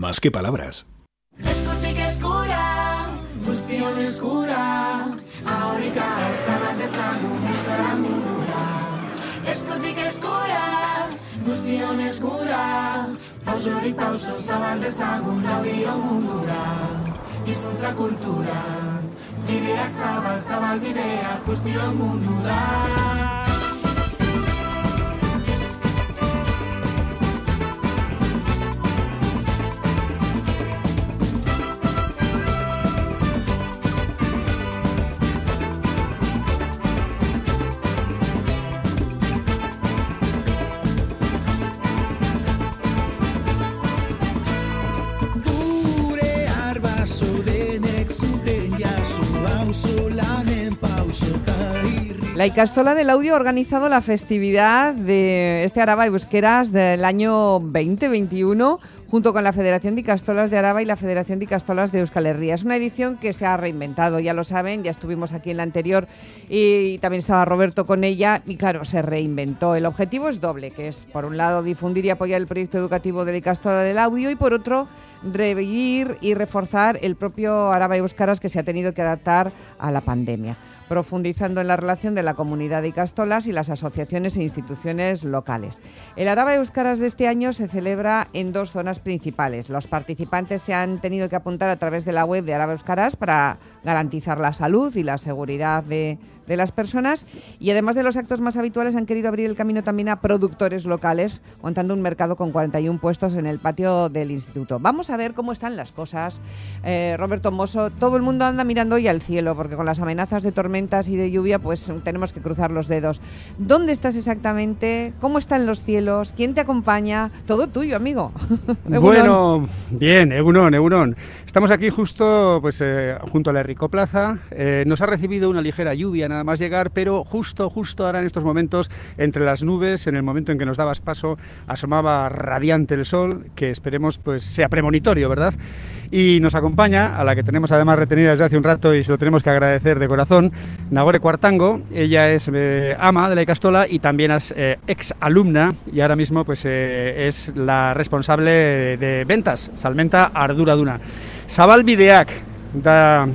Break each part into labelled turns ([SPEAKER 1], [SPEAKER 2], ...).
[SPEAKER 1] más que palabras.
[SPEAKER 2] Eskutik eskura, guztion eskura, ahorika zabal dezagun euskara mundura. Eskutik eskura, guztion eskura, pausorik pauso zabal dezagun audio mundura. Hizkuntza kultura, bideak zabal bideak guztion mundura.
[SPEAKER 3] La Ikastola del Audio ha organizado la festividad de este Araba Euskeraz del año 2021 junto con la Federación de Ikastolas de Araba y la Federación de Ikastolas de Euskal Herria. Es una edición que se ha reinventado, ya lo saben, ya estuvimos aquí en la anterior y también estaba Roberto con ella y claro, se reinventó. El objetivo es doble, que es por un lado difundir y apoyar el proyecto educativo de la Ikastola del Audio y por otro revivir y reforzar el propio Araba Euskaraz que se ha tenido que adaptar a la pandemia, profundizando en la relación de la comunidad de ikastolas y las asociaciones e instituciones locales. El Araba Euskaraz de este año se celebra en dos zonas principales. Los participantes se han tenido que apuntar a través de la web de Araba Euskaraz para garantizar la salud y la seguridad de las personas y además de los actos más habituales han querido abrir el camino también a productores locales, montando un mercado con 41 puestos en el patio del instituto. Vamos a ver cómo están las cosas. Roberto Mosso, todo el mundo anda mirando hoy al cielo porque con las amenazas de tormentas y de lluvia pues tenemos que cruzar los dedos. ¿Dónde estás exactamente? ¿Cómo están los cielos? ¿Quién te acompaña? Todo tuyo, amigo.
[SPEAKER 4] Bueno, bien, Egunon. Estamos aquí justo junto a la Errico-Plaza. Nos ha recibido una ligera lluvia nada más llegar, pero justo ahora en estos momentos, entre las nubes, en el momento en que nos dabas paso, asomaba radiante el sol, que esperemos pues sea premonitorio, ¿verdad? Y nos acompaña, a la que tenemos además retenida desde hace un rato y se lo tenemos que agradecer de corazón, Nagore Cuartango. Ella es ama de la Ikastola y también es ex alumna y ahora mismo pues es la responsable de ventas, Salmenta Arduraduna. Zabalbideak da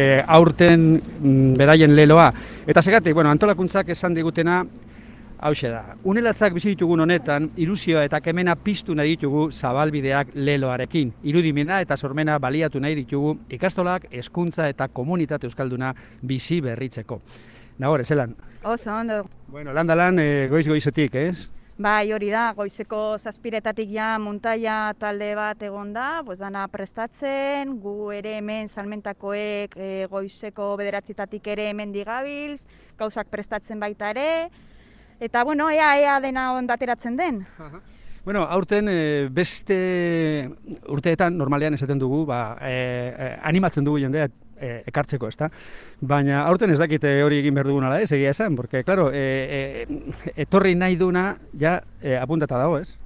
[SPEAKER 4] aurten beraien leloa. Eta segatik, antolakuntzak esan digutena hauxe da. Unelatzak bizi ditugun honetan, ilusioa eta kemena piztu nahi ditugu zabalbideak leloarekin. Irudimena eta sormena baliatu nahi ditugu ikastolak, hezkuntza eta komunitate euskalduna bizi berritzeko. Nagore, zelan?
[SPEAKER 5] Oso, ondo.
[SPEAKER 4] Landalan goiz-goizetik, ez?
[SPEAKER 5] Bai, hori da, goizeko 7:00 ja muntaia talde bat egon da, dana prestatzen, gu ere hemen salmentakoek goizeko 9:00 ere hemen digabilz, gauzak prestatzen baita ere, eta ea dena ondateratzen den.
[SPEAKER 4] Aurten beste urteetan normalean esaten dugu, animatzen dugu jendea ekartzeko, ezta? Baina aurten ez dakite hori egin behar dugun ala ez, egia esan, porque, claro, etorri nahi duna, ja, apuntata dago, ez?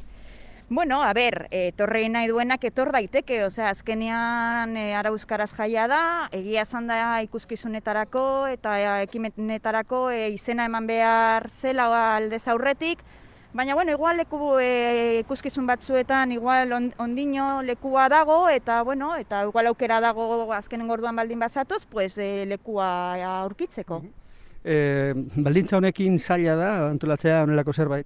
[SPEAKER 5] Etorri nahi duenak etor daiteke, azkenean Araba Euskaraz jaia da, egia esan da ikuskizunetarako eta ekimenetarako izena eman behar zela aldez aurretik, baina, igual leku ikuskizun batzuetan, igual ondino lekua dago, eta igual aukera dago azkenen orduan baldin bazatoz, lekua aurkitzeko.
[SPEAKER 4] Baldintza honekin zaila da, antolatzea honelako zerbait?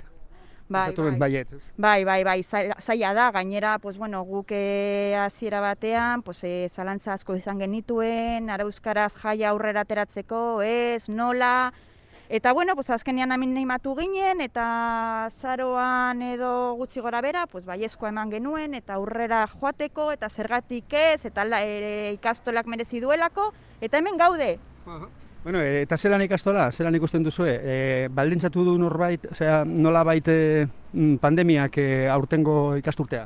[SPEAKER 5] Bai, zaila da, gainera, guk hasiera batean, zalantza asko izan genituen, Araba Euskaraz jaia aurrera ateratzeko, nola. Eta azkenean animatu ginen eta azaroan edo gutxi gora bera, baiezkoa eman genuen eta aurrera joateko eta zergatik ez, eta ikastolak merezi duelako, eta hemen gaude.
[SPEAKER 4] Eta zelan ikastola, zelan ikusten duzue? Baldintzatu du norbait, nola baite pandemiak aurtengo ikasturtea?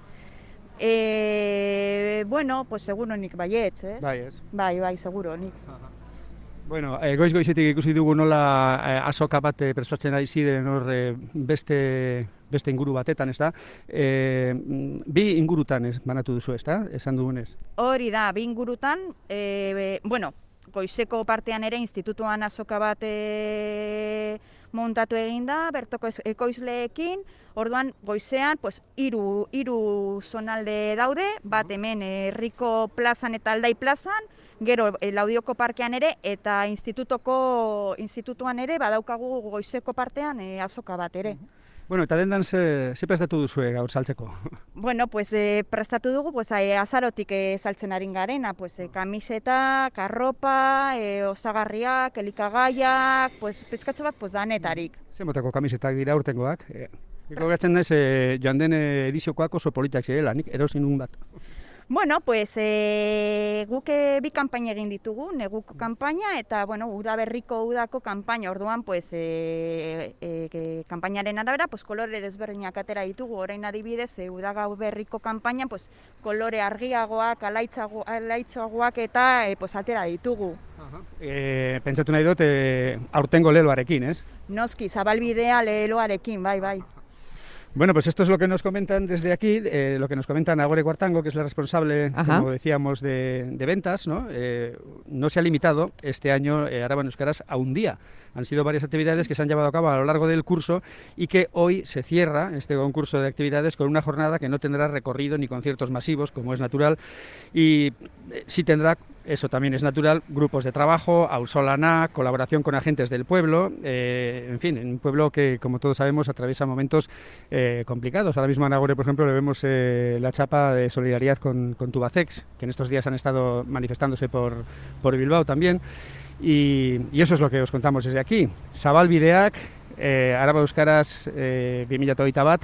[SPEAKER 5] Seguronik baietz, ez?
[SPEAKER 4] Bai, ez?
[SPEAKER 5] Bai, seguronik.
[SPEAKER 4] Goiz-goizetik ikusi dugu nola azoka bat prestatzen ari ziren hor beste inguru batetan, ez da? Bi ingurutan banatu duzu, ez da? Esan dugunez.
[SPEAKER 5] Hori da, bi ingurutan, goizeko partean ere institutuan azoka bat montatu egin da, bertoko ekoizleekin, orduan goizean pues, hiru zonalde daude, bat hemen Herriko plazan eta Aldai plazan, gero Laudioko parkean ere eta institutuan ere badaukagu goizeko partean azoka bat ere.
[SPEAKER 4] Bueno, eta dendan ze prestatu duzue gaur saltzeko?
[SPEAKER 5] Bueno, pues prestatu dugu pues, azarotik saltzen arin garena, pues, kamiseta, arropa, osagarriak, elikagaiak, pues, pizkatxo bat pues, danetarik.
[SPEAKER 4] Ze motako kamisetak dira urtengoak? Gogatzen naiz joan den ediziokoak oso politak zirela, nik erosin un bat.
[SPEAKER 5] Bueno, pues guk bi kanpaina egin ditugu, neguko kanpaina eta bueno, udako kanpaina. Orduan pues kanpainaren arabera pues kolore desberdinak atera ditugu. Orain adibidez, udaberriko kanpainan pues kolore argiagoak, alaitzagoak eta pues atera ditugu.
[SPEAKER 4] Pentsatu nahi dut aurtengo leloarekin, ez?
[SPEAKER 5] Noski, zabalbidea leloarekin, bai.
[SPEAKER 4] Bueno, pues esto es lo que nos comentan desde aquí, lo que nos comentan Agore Cuartango, que es la responsable, como decíamos, de ventas, ¿no? No se ha limitado este año Araba en Euskaraz a un día. Han sido varias actividades que se han llevado a cabo a lo largo del curso y que hoy se cierra este concurso de actividades con una jornada que no tendrá recorrido ni conciertos masivos, como es natural, y sí tendrá, eso también es natural, grupos de trabajo, auzolana, colaboración con agentes del pueblo, en fin, en un pueblo que, como todos sabemos, atraviesa momentos complicados. Ahora mismo en Agore, por ejemplo, le vemos la chapa de solidaridad con Tubacex, que en estos días han estado manifestándose por Bilbao también. Y eso es lo que os contamos desde aquí. Zabalbideak, Araba Euskaraz 2021 bat,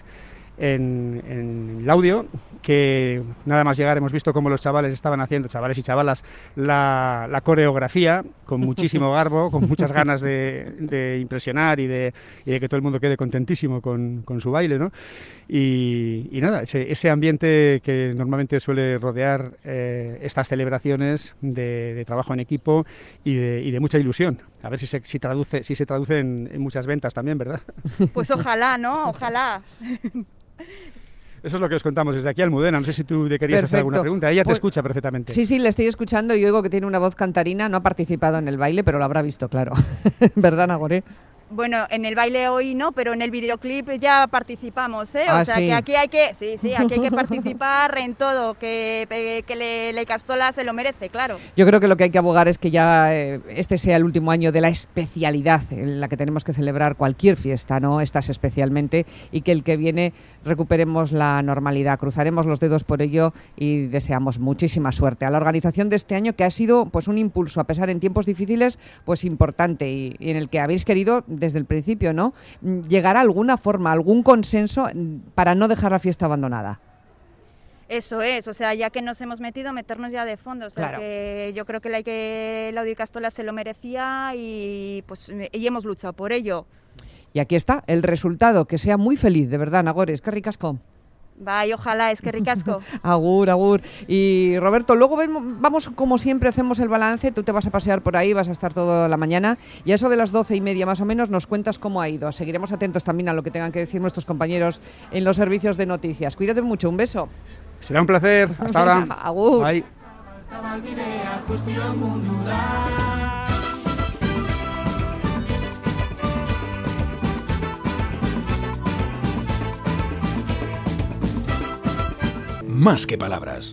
[SPEAKER 4] en Laudio, que nada más llegar hemos visto cómo los chavales estaban haciendo, chavales y chavalas, la coreografía con muchísimo garbo, con muchas ganas de impresionar y de que todo el mundo quede contentísimo con su baile, ¿no? Y nada, ese ambiente que normalmente suele rodear estas celebraciones de trabajo en equipo y de mucha ilusión. A ver si se traduce en muchas ventas también, ¿verdad?
[SPEAKER 5] Pues ojalá, ¿no? Ojalá.
[SPEAKER 4] Eso es lo que os contamos desde aquí, Almudena. No sé si tú le querías hacer alguna pregunta. Ella te escucha perfectamente.
[SPEAKER 3] Sí, le estoy escuchando y oigo que tiene una voz cantarina. No ha participado en el baile, pero lo habrá visto, claro. ¿Verdad, Nagore?
[SPEAKER 5] Bueno, en el baile hoy no, pero en el videoclip ya participamos, ¿eh? O sea,
[SPEAKER 3] ¿sí?
[SPEAKER 5] Que aquí hay que participar en todo, que la Ikastola se lo merece, claro.
[SPEAKER 3] Yo creo que lo que hay que abogar es que ya este sea el último año de la especialidad en la que tenemos que celebrar cualquier fiesta, ¿no? Estas especialmente, y que el que viene recuperemos la normalidad. Cruzaremos los dedos por ello y deseamos muchísima suerte a la organización de este año, que ha sido pues un impulso, a pesar en tiempos difíciles, pues importante y en el que habéis querido desde el principio, ¿no? Llegar a alguna forma, algún consenso para no dejar la fiesta abandonada.
[SPEAKER 5] Eso es, o sea, ya que nos hemos meternos ya de fondo, o sea,
[SPEAKER 3] claro.
[SPEAKER 5] Que yo creo que la Ikastola se lo merecía y hemos luchado por ello.
[SPEAKER 3] Y aquí está el resultado, que sea muy feliz, de verdad, Nagore, eskerrik asko.
[SPEAKER 5] Bai, ojalá, eskerrik asko.
[SPEAKER 3] Agur. Y Roberto, luego vamos, como siempre, hacemos el balance. Tú te vas a pasear por ahí, vas a estar toda la mañana. Y a eso de las 12:30 más o menos nos cuentas cómo ha ido. Seguiremos atentos también a lo que tengan que decir nuestros compañeros en los servicios de noticias. Cuídate mucho, un beso.
[SPEAKER 4] Será un placer. Hasta ahora.
[SPEAKER 3] Agur.
[SPEAKER 4] Bye.
[SPEAKER 1] Más que palabras.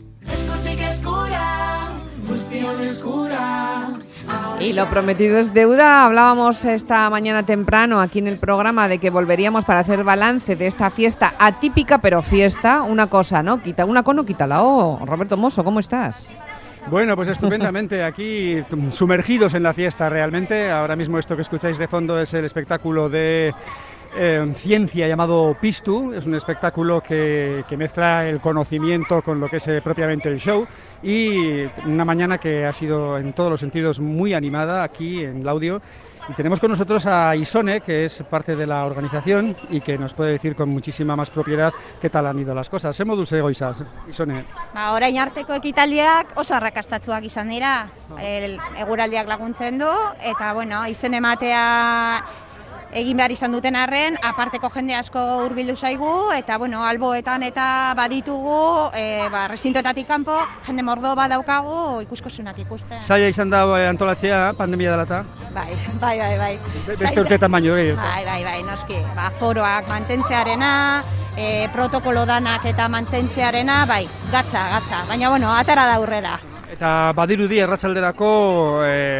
[SPEAKER 3] Y lo prometido es deuda. Hablábamos esta mañana temprano aquí en el programa de que volveríamos para hacer balance de esta fiesta atípica, pero fiesta. Una cosa, ¿no? Quita una cono, quítala. Roberto Mosso, ¿cómo estás?
[SPEAKER 4] Bueno, pues estupendamente, aquí sumergidos en la fiesta realmente. Ahora mismo esto que escucháis de fondo es el espectáculo de ciencia llamado Piztu. Es un espectáculo que mezcla el conocimiento con lo que es propiamente el show, y una mañana que ha sido en todos los sentidos muy animada aquí en Laudio. Y tenemos con nosotros a Isone, que es parte de la organización y que nos puede decir con muchísima más propiedad qué tal han ido las cosas. Ze moduz egoizaz, Isone?
[SPEAKER 6] Orain arteko ekitaldiak oso arrakastatsuak izan dira, eguraldiak laguntzen du, eta bueno, izen ematea egin behar izan duten arren, aparteko jende asko hurbildu zaigu, eta bueno, alboetan eta baditugu, rezintoetatik kanpo, jende mordo badaukagu ikuskozunak ikusten.
[SPEAKER 4] Zaila izan da antolatzea, pandemia dela eta?
[SPEAKER 6] Bai.
[SPEAKER 4] Beste urteetan baino,
[SPEAKER 6] Bai, noski. Foroak mantentzearena, protokolo danak eta mantentzearena, bai, gatza. Baina, bueno, atara da aurrera.
[SPEAKER 4] Eta badirudi arratsalderako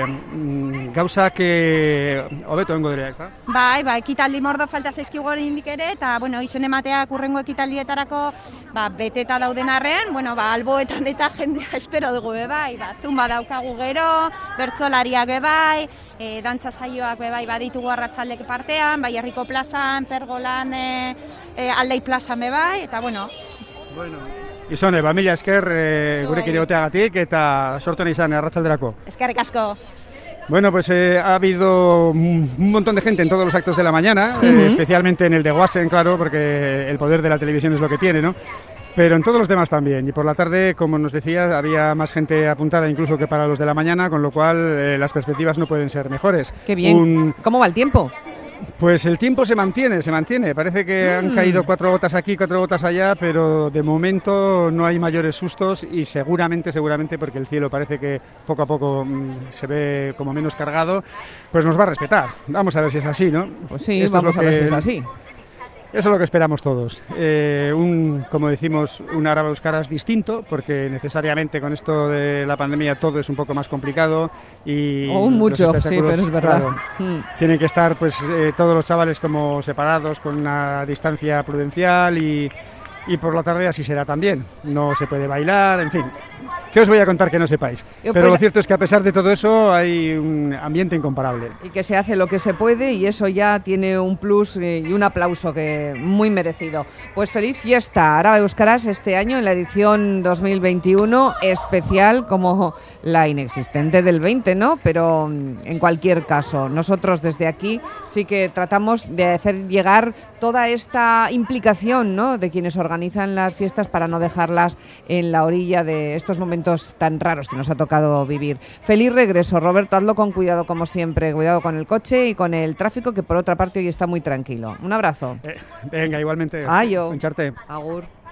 [SPEAKER 4] gauzak hobeto egongo dira, ez da?
[SPEAKER 6] Bai, ekitaldi mordo falta zaizkigu oraindik ere, eta, bueno, izen emateak hurrengo ekitaldietarako beteta dauden arren, bueno, alboetan eta jendea espero dugu bai, zumba daukagu gero, bertsolariak bai, dantza saioak bai baditugu arratsaldek partean, bai herriko plazan, pergolan, aldei plazan bai, eta bueno.
[SPEAKER 4] Gizone, mila esker gurekin egoteagatik eta sortu izan arratsalderako.
[SPEAKER 6] Eskerrik asko.
[SPEAKER 4] Bueno, pues ha habido un montón de gente en todos los actos de la mañana, especialmente en el de Guasen, claro, porque el poder de la televisión es lo que tiene, ¿no? Pero en todos los demás también. Y por la tarde, como nos decía, había más gente apuntada incluso que para los de la mañana, con lo cual las perspectivas no pueden ser mejores.
[SPEAKER 3] ¡Qué bien! ¿Cómo va el tiempo?
[SPEAKER 4] Pues el tiempo se mantiene. Parece que han caído 4 gotas aquí, 4 gotas allá, pero de momento no hay mayores sustos y seguramente, porque el cielo parece que poco a poco se ve como menos cargado, pues nos va a respetar. Vamos a ver si es así, ¿no?
[SPEAKER 3] Pues sí, vamos a ver si es así.
[SPEAKER 4] Eso es lo que esperamos todos. Como decimos, un Araba Euskaraz distinto, porque necesariamente con esto de la pandemia todo es un poco más complicado y
[SPEAKER 3] mucho, sí, pero es verdad.
[SPEAKER 4] Claro, tienen que estar pues todos los chavales como separados con una distancia prudencial y por la tarde así será también. No se puede bailar, en fin. ¿Qué os voy a contar que no sepáis? Pero lo cierto es que a pesar de todo eso hay un ambiente incomparable.
[SPEAKER 3] Y que se hace lo que se puede y eso ya tiene un plus y un aplauso que muy merecido. Pues feliz fiesta, Araba Euskaraz, este año en la edición 2021, especial como la inexistente del 20, ¿no? Pero en cualquier caso, nosotros desde aquí sí que tratamos de hacer llegar toda esta implicación, ¿no?, de quienes organizan las fiestas para no dejarlas en la orilla de estos momentos tan raros que nos ha tocado vivir. Feliz regreso, Roberto, hazlo con cuidado como siempre, cuidado con el coche y con el tráfico, que por otra parte hoy está muy tranquilo. Un abrazo.
[SPEAKER 4] Venga, igualmente.
[SPEAKER 3] Aio.
[SPEAKER 4] Encharte.
[SPEAKER 3] Agur.